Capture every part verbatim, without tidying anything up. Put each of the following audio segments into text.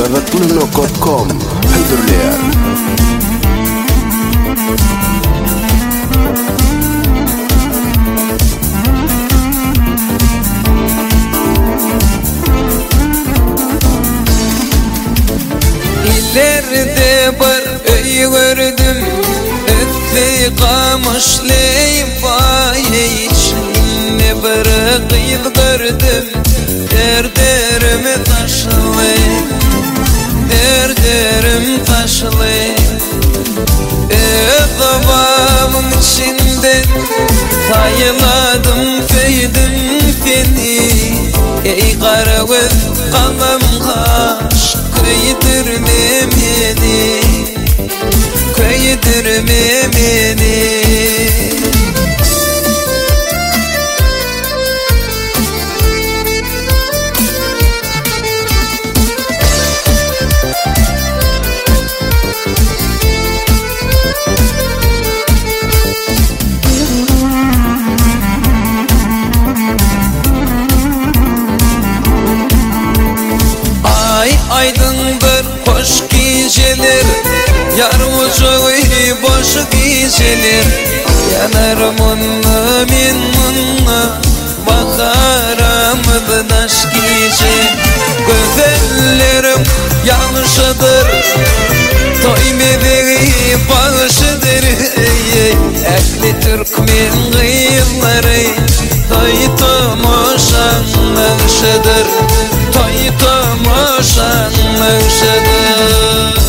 Davatulno nokta com Hüdürler. İleride bir öy gördüm, öptü kamışlıyım vay içinde bir kıyıl gördüm. Derderim taşlı, derderim taşlı. Babamın içinde sayıladım feydim seni. Ey kara göz kalam kaş, kıytırma beni, kıytırma beni. Aydındır hoş geceler, yar ucu boş geceler. Yanarım onunla min munna, bakarım daş gece. Gözellerim yanlışıdır, toymediği bağışıdır. Ehli Türkmen kıyılları, toytum o şanlışıdır, toytum o şanlışıdır.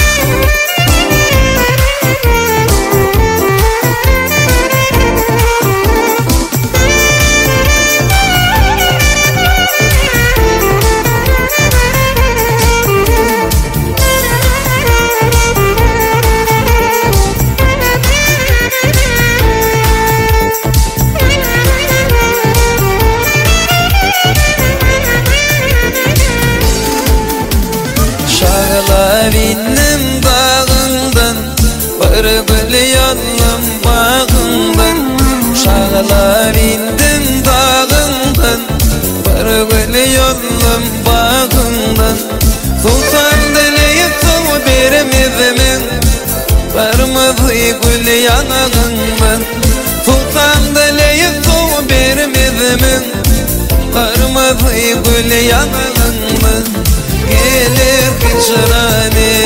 Şağlavinim dağından, bir gül yanım bağından. Şağlavinim dağından, bir gül yanım bağından. Sultan dileyip su vermezimin, varmadı gül yanağından. Sultan dileyip su vermezimin, varmadı gül yanağından. Gelir kıçırani,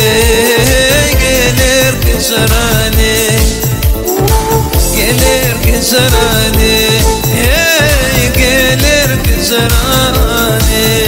gelir kıçırani, gelir kıçırani, hey gelir kıçırani.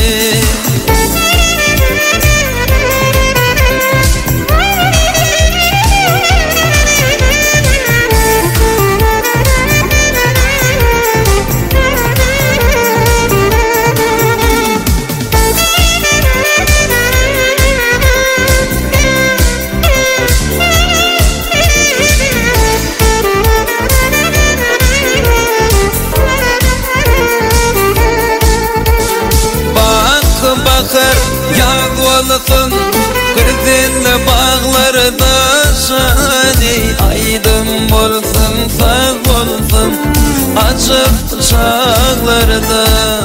Bakar yağ olsun, kırzinli bağlarda şani. Aydın olsun, sağ olsun, açık çağlarda.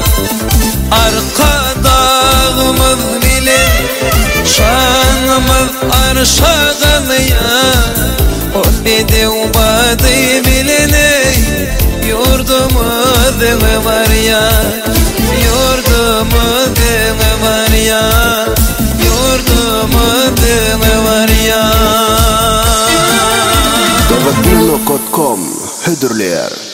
Arka dağımız bilir, şanımız arşa kalıyor. O dedi ubadı bilene, yurdumuz var ya, yurdumuz var ya, yurdumuz var ya. Davatulno nokta com Hüdürler.